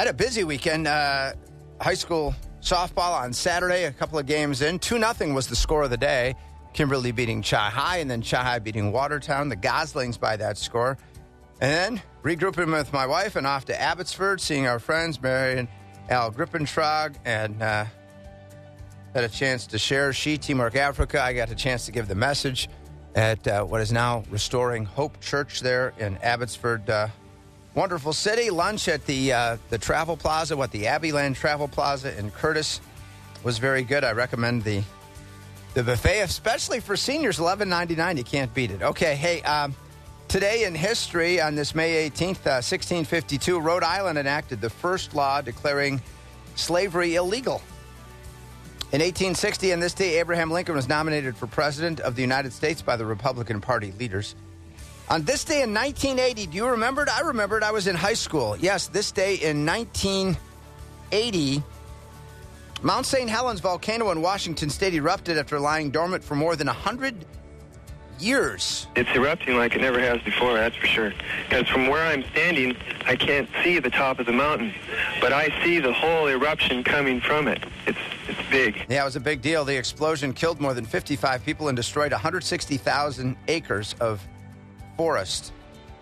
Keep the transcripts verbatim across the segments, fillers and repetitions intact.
I had a busy weekend. Uh, high school softball on Saturday, a couple of games in. two nothing was the score of the day. Kimberly beating Chi-High, and then Chi-High beating Watertown. The Goslings by that score. And then regrouping with my wife and off to Abbotsford, seeing our friends, Mary and Al Grippentrog, and uh, had a chance to share. She, Teamwork Africa, I got a chance to give the message at uh, what is now Restoring Hope Church there in Abbotsford. Uh, wonderful city. Lunch at the uh, the Travel Plaza, what the Abbeyland Travel Plaza in Curtis was very good. I recommend the the buffet, especially for seniors, eleven ninety-nine. You can't beat it. Okay, hey, um, today in history, on this May eighteenth, uh, sixteen fifty-two, Rhode Island enacted the first law declaring slavery illegal. In eighteen sixty, on this day, Abraham Lincoln was nominated for President of the United States by the Republican Party leaders. On this day in nineteen eighty, do you remember it? I remembered. I was in high school. Yes, this day in nineteen eighty, Mount Saint Helens volcano in Washington state erupted after lying dormant for more than one hundred years. It's erupting like it never has before, that's for sure. Because from where I'm standing, I can't see the top of the mountain, but I see the whole eruption coming from it. It's it's big. Yeah, it was a big deal. The explosion killed more than fifty-five people and destroyed one hundred sixty thousand acres of forest.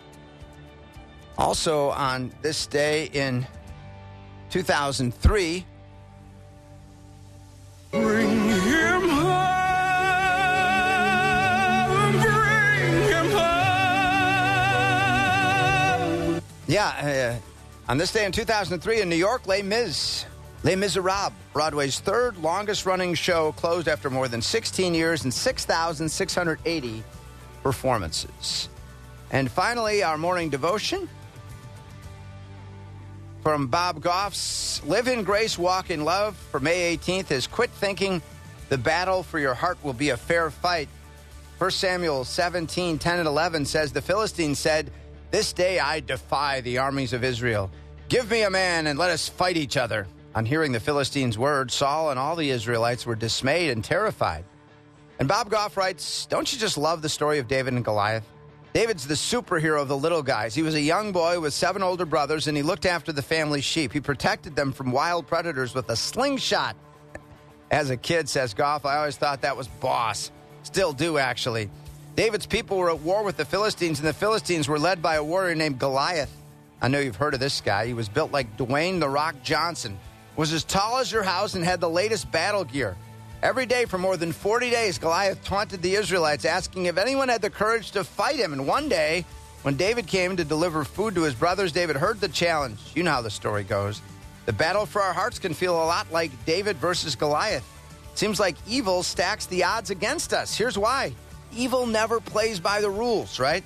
Also on this day in two thousand three, bring him home, bring him home. Yeah, uh, on this day in two thousand three in New York, Les Mis, Les Miserables, Broadway's third longest-running show, closed after more than sixteen years and six thousand six hundred eighty performances. And finally, our morning devotion from Bob Goff's Live in Grace, Walk in Love for May eighteenth is quit thinking the battle for your heart will be a fair fight. First Samuel seventeen, ten and eleven says, the Philistines said, this day I defy the armies of Israel. Give me a man and let us fight each other. On hearing the Philistines' words, Saul and all the Israelites were dismayed and terrified. And Bob Goff writes, don't you just love the story of David and Goliath? David's the superhero of the little guys. He was a young boy with seven older brothers, and he looked after the family's sheep. He protected them from wild predators with a slingshot. As a kid, says Goff, I always thought that was boss. Still do, actually. David's people were at war with the Philistines, and the Philistines were led by a warrior named Goliath. I know you've heard of this guy. He was built like Dwayne The Rock Johnson, was as tall as your house, and had the latest battle gear. Every day for more than forty days, Goliath taunted the Israelites, asking if anyone had the courage to fight him. And one day, when David came to deliver food to his brothers, David heard the challenge. You know how the story goes. The battle for our hearts can feel a lot like David versus Goliath. Seems like evil stacks the odds against us. Here's why. Evil never plays by the rules, right?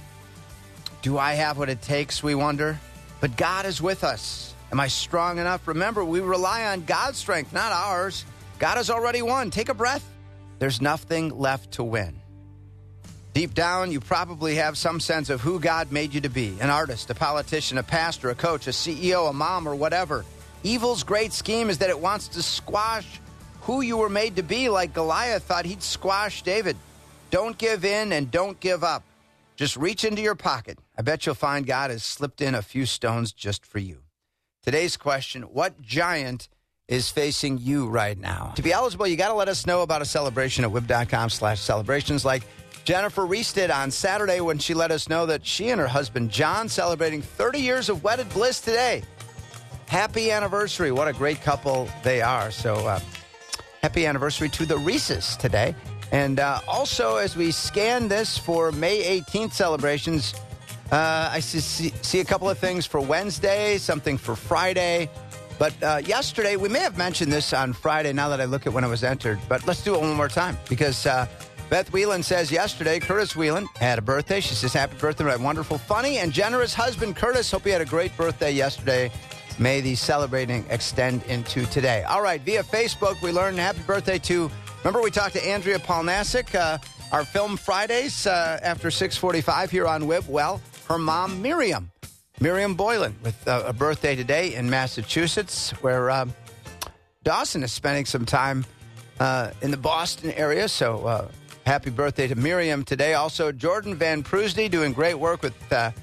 Do I have what it takes, we wonder? But God is with us. Am I strong enough? Remember, we rely on God's strength, not ours. God has already won. Take a breath. There's nothing left to win. Deep down, you probably have some sense of who God made you to be. An artist, a politician, a pastor, a coach, a C E O, a mom, or whatever. Evil's great scheme is that it wants to squash who you were made to be, like Goliath thought he'd squash David. Don't give in and don't give up. Just reach into your pocket. I bet you'll find God has slipped in a few stones just for you. Today's question, what giant is facing you right now? To be eligible, you got to let us know about a celebration at W I B dot com slash celebrations, like Jennifer Reese did on Saturday when she let us know that she and her husband John celebrating thirty years of wedded bliss today. Happy anniversary. What a great couple they are. So uh, happy anniversary to the Reeses today. And uh, also, as we scan this for May eighteenth celebrations, uh, I see, see a couple of things for Wednesday, something for Friday. But uh, yesterday, we may have mentioned this on Friday now that I look at when it was entered. But let's do it one more time because uh, Beth Whelan says yesterday, Curtis Whelan had a birthday. She says, happy birthday, my wonderful, funny, and generous husband, Curtis. Hope you had a great birthday yesterday. May the celebrating extend into today. All right, via Facebook, we learned happy birthday to, remember we talked to Andrea Polnasic, uh, our Film Fridays uh, after six forty-five here on W I B. Well, her mom, Miriam. Miriam Boylan with uh, a birthday today in Massachusetts, where uh, Dawson is spending some time uh, in the Boston area. So uh, happy birthday to Miriam today. Also, Jordan Van Prusney doing great work with uh,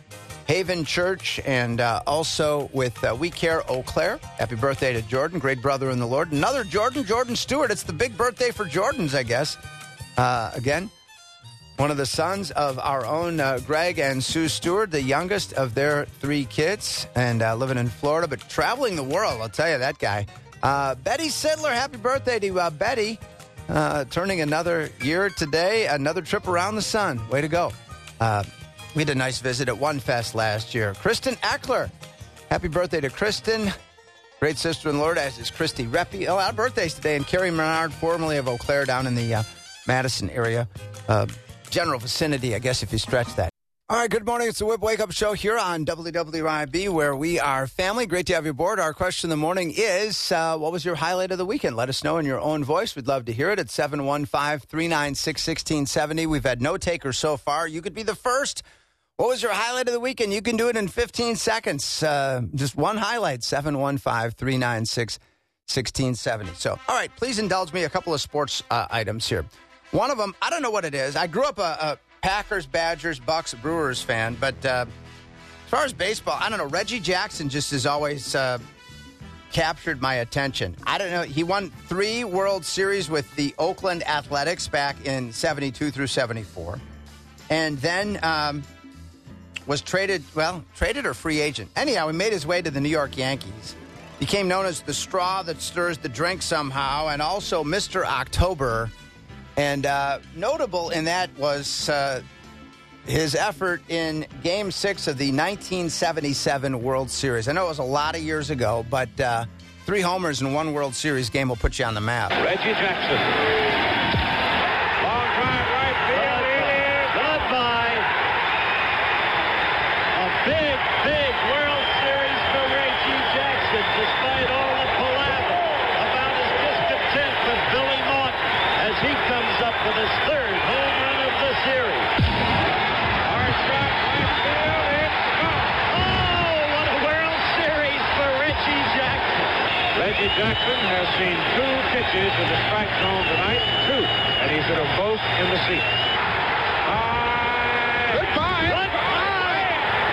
Haven Church, and uh, also with uh, We Care Eau Claire. Happy birthday to Jordan, great brother in the Lord. Another Jordan, Jordan Stewart. It's the big birthday for Jordans, I guess. Uh, again, one of the sons of our own uh, Greg and Sue Stewart, the youngest of their three kids, and uh, living in Florida, but traveling the world, I'll tell you, that guy. Uh, Betty Sidler, happy birthday to uh, Betty. Uh, turning another year today, another trip around the sun. Way to go. Uh, we had a nice visit at One Fest last year. Kristen Eckler, happy birthday to Kristen. Great sister in the Lord, as is Christy Reppy. A lot of birthdays today. And Carrie Menard, formerly of Eau Claire, down in the uh, Madison area. Uh, general vicinity, I guess, if you stretch that. All right, good morning. It's the Whip Wake Up Show here on W W I B, where we are family. Great to have you aboard. Our question in the morning is, uh, what was your highlight of the weekend? Let us know in your own voice. We'd love to hear it at seven one five, three nine six, one six seven zero. We've had no takers so far. You could be the first. What was your highlight of the weekend? You can do it in fifteen seconds. Uh, just one highlight, seven one five, three nine six, one six seven zero. So, all right, please indulge me a couple of sports uh, items here. One of them, I don't know what it is. I grew up a... a Packers, Badgers, Bucks, Brewers fan. But uh, as far as baseball, I don't know. Reggie Jackson just has always uh, captured my attention. I don't know. He won three World Series with the Oakland Athletics back in seventy-two through seventy-four. And then um, was traded, well, traded or free agent. Anyhow, he made his way to the New York Yankees. Became known as the straw that stirs the drink somehow, and also Mister October. And uh, notable in that was uh, his effort in Game six of the nineteen seventy-seven World Series. I know it was a lot of years ago, but uh, three homers in one World Series game will put you on the map. Reggie Jackson. Long drive right field. Goodbye. A big, big World Series for Reggie Jackson, despite all the palaver about his discontent with Billy Martin as he comes up with his third home run of the series. Hard shot, right field, it's gone. Oh, what a World Series for Reggie Jackson. Reggie Jackson has seen two pitches in the strike zone tonight, two, and he's hit them both in the seat. High. Goodbye. Goodbye.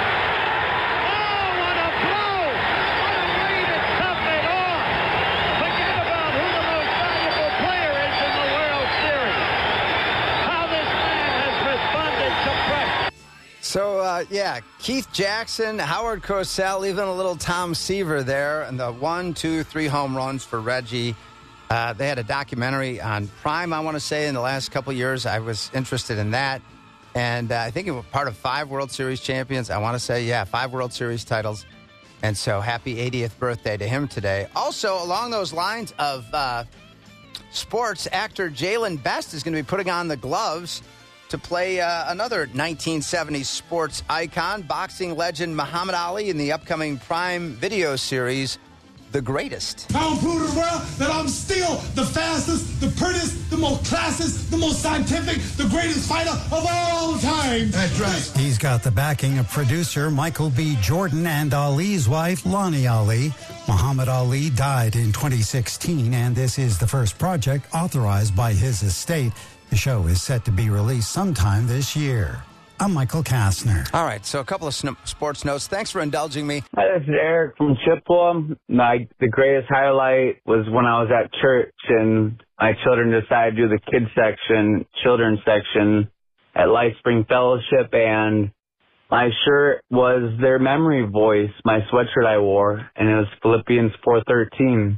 Oh, what a blow. What a way to top it off. Forget about who the most valuable player is in the World Series. How this man has responded to pressure. So, uh, yeah, Keith Jackson, Howard Cosell, even a little Tom Seaver there, and the one, two, three home runs for Reggie. Uh, they had a documentary on Prime, I want to say, in the last couple of years. I was interested in that. And uh, I think it was part of five World Series champions. I want to say, yeah, five World Series titles. And so happy eightieth birthday to him today. Also, along those lines of uh, sports, actor Jalen Best is going to be putting on the gloves to play uh, another nineteen seventies sports icon, boxing legend Muhammad Ali, in the upcoming Prime Video series, The Greatest. I'll prove to the world that I'm still the fastest, the prettiest, the most classist, the most scientific, the greatest fighter of all time. That's right. He's got the backing of producer Michael B. Jordan and Ali's wife, Lonnie Ali. Muhammad Ali died in twenty sixteen, and this is the first project authorized by his estate. The show is set to be released sometime this year. I'm Michael Kastner. All right, so a couple of sn- sports notes. Thanks for indulging me. Hi, this is Eric from Chippewa. My, the greatest highlight was when I was at church and my children decided to do the kids section, children's section at Life Spring Fellowship, and my shirt was their memory voice, my sweatshirt I wore, and it was Philippians four thirteen.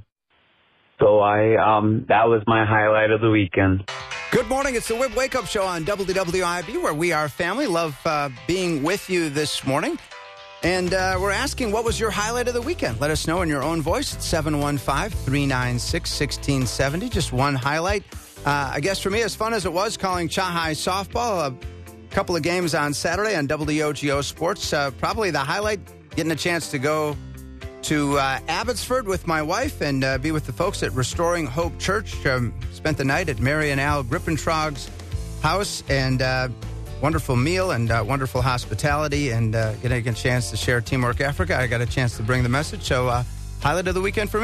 So I, um, that was my highlight of the weekend. Good morning. It's the Whip Wake Up Show on W W I B, where we are family. Love uh, being with you this morning. And uh, we're asking, what was your highlight of the weekend? Let us know in your own voice at seven one five, three nine six, one six seven zero. Just one highlight. Uh, I guess for me, as fun as it was calling Cha-High softball, a couple of games on Saturday on W O G O Sports, uh, probably the highlight, getting a chance to go to uh, Abbotsford with my wife and uh, be with the folks at Restoring Hope Church. Um, spent the night at Mary and Al Grippentrog's house, and uh, wonderful meal and uh, wonderful hospitality, and uh, getting a chance to share Teamwork Africa. I got a chance to bring the message, so uh, highlight of the weekend for me.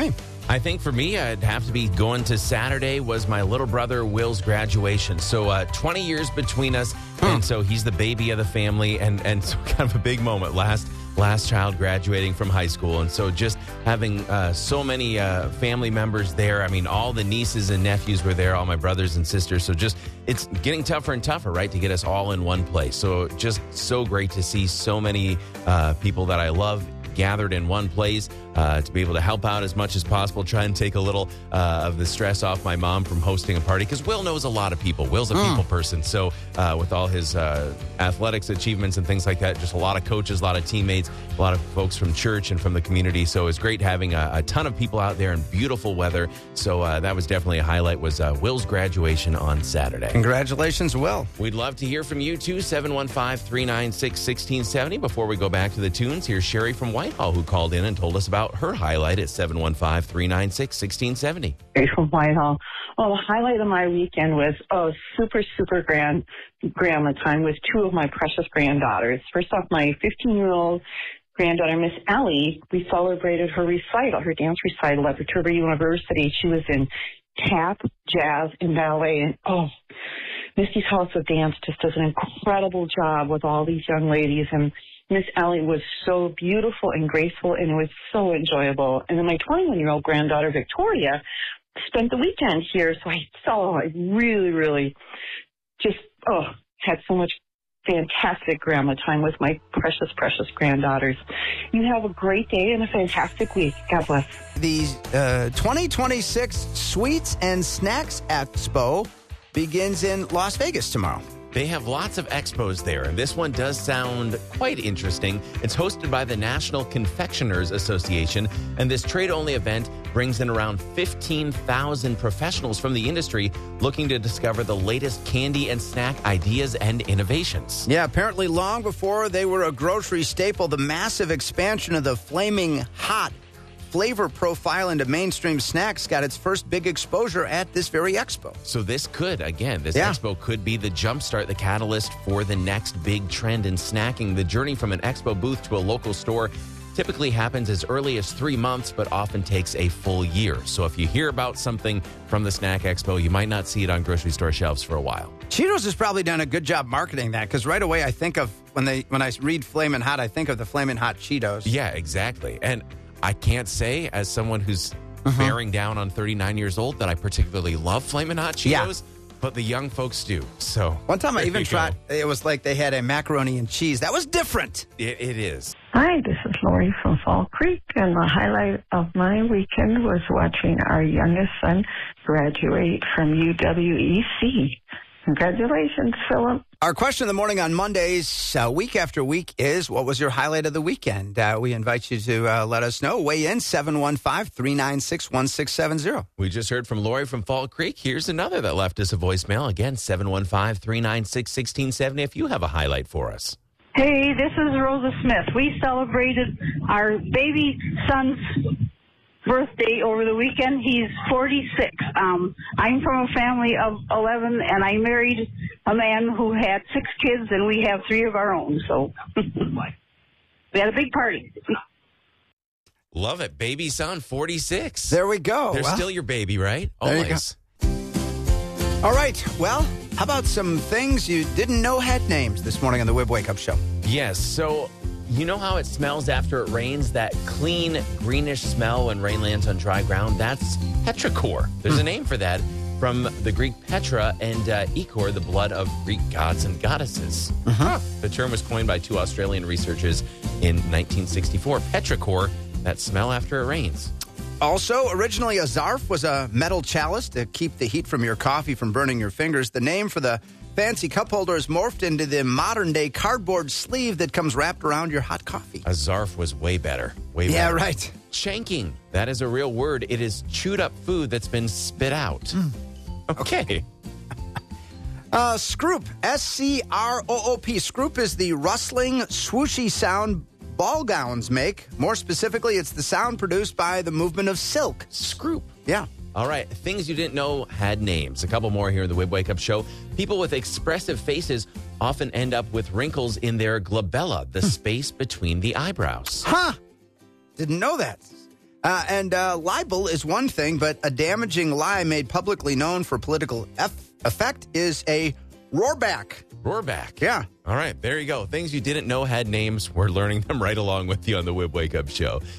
I think for me, I'd have to be going to Saturday was my little brother Will's graduation. So uh, twenty years between us, and so he's the baby of the family, and, and so kind of a big moment. Last last child graduating from high school, and so just having uh, so many uh, family members there. I mean, all the nieces and nephews were there, all my brothers and sisters. So just it's getting tougher and tougher, right, to get us all in one place. So just so great to see so many uh, people that I love gathered in one place, uh, to be able to help out as much as possible, try and take a little uh, of the stress off my mom from hosting a party, because Will knows a lot of people. Will's a mm. people person. So uh, with all his uh, athletics achievements and things like that, just a lot of coaches, a lot of teammates, a lot of folks from church and from the community. So it was great having a, a ton of people out there in beautiful weather. So uh, that was definitely a highlight, was uh, Will's graduation on Saturday. Congratulations, Will. We'd love to hear from you too, seven one five, three nine six, one six seven zero. Before we go back to the tunes, here's Sherry from Whitehall, who called in and told us about her highlight at seven one five, three nine six, one six seven zero. Sherry from Whitehall. Well, the highlight of my weekend was, oh, super, super grand grandma time with two of my precious granddaughters. First off, my fifteen-year-old granddaughter, Miss Ellie, we celebrated her recital, her dance recital at Viterbo University. She was in tap, jazz, and ballet. And, oh, Misty's House of Dance just does an incredible job with all these young ladies. And Miss Ellie was so beautiful and graceful, and it was so enjoyable. And then my twenty-one-year-old granddaughter, Victoria, spent the weekend here. So I saw, I really, really just, oh, had so much fantastic grandma time with my precious, precious granddaughters. You have a great day and a fantastic week. God bless. The uh, twenty twenty-six Sweets and Snacks Expo begins in Las Vegas tomorrow. They have lots of expos there, and this one does sound quite interesting. It's hosted by the National Confectioners Association, and this trade-only event brings in around fifteen thousand professionals from the industry looking to discover the latest candy and snack ideas and innovations. Yeah, apparently long before they were a grocery staple, the massive expansion of the Flaming Hot flavor profile into mainstream snacks got its first big exposure at this very expo. So this could, again, this yeah. expo could be the jumpstart, the catalyst for the next big trend in snacking. The journey from an expo booth to a local store typically happens as early as three months, but often takes a full year. So if you hear about something from the Snack Expo, you might not see it on grocery store shelves for a while. Cheetos has probably done a good job marketing that, because right away I think of, when they when I read Flamin' Hot, I think of the Flamin' Hot Cheetos. Yeah, exactly. And I can't say, as someone who's uh-huh. bearing down on thirty-nine years old, that I particularly love Flamin' Hot Cheetos, yeah. but the young folks do. So one time I even tried, go. It was like they had a macaroni and cheese. That was different. It, it is. Hi, this is Lori from Fall Creek, and the highlight of my weekend was watching our youngest son graduate from U W E C. Congratulations, Philip. Our question of the morning on Mondays, uh, week after week, is what was your highlight of the weekend? Uh, we invite you to uh, let us know. Weigh in, seven one five, three nine six, one six seven zero. We just heard from Lori from Fall Creek. Here's another that left us a voicemail. Again, seven one five, three nine six, one six seven zero if you have a highlight for us. Hey, this is Rosa Smith. We celebrated our baby son's birthday over the weekend. He's forty-six. Um, I'm from a family of eleven, and I married a man who had six kids, and we have three of our own. So we had a big party. Love it. Baby son, forty-six. There we go. They're well, still your baby, right? There Always. You go. All right. Well, how about some things you didn't know had names this morning on the Wib Wake Up Show? Yes. So you know how it smells after it rains? That clean, greenish smell when rain lands on dry ground? That's petrichor. There's a name for that from the Greek Petra and uh, ichor, the blood of Greek gods and goddesses. Uh-huh. The term was coined by two Australian researchers in nineteen sixty-four. Petrichor, that smell after it rains. Also, originally a zarf was a metal chalice to keep the heat from your coffee from burning your fingers. The name for the fancy cup holder is morphed into the modern-day cardboard sleeve that comes wrapped around your hot coffee. A zarf was way better. Way better. Yeah, right. Chanking. That is a real word. It is chewed up food that's been spit out. Mm. Okay. uh, Scroop. S C R O O P. Scroop is the rustling, swooshy sound ball gowns make. More specifically, it's the sound produced by the movement of silk. Scroop. Yeah. All right, things you didn't know had names. A couple more here in the Wib Wake Up Show. People with expressive faces often end up with wrinkles in their glabella, the space between the eyebrows. Huh. Didn't know that. Uh, and uh, libel is one thing, but a damaging lie made publicly known for political eff- effect is a roarback. Roarback. Yeah. All right, there you go. Things you didn't know had names. We're learning them right along with you on the Whip Wake Up Show.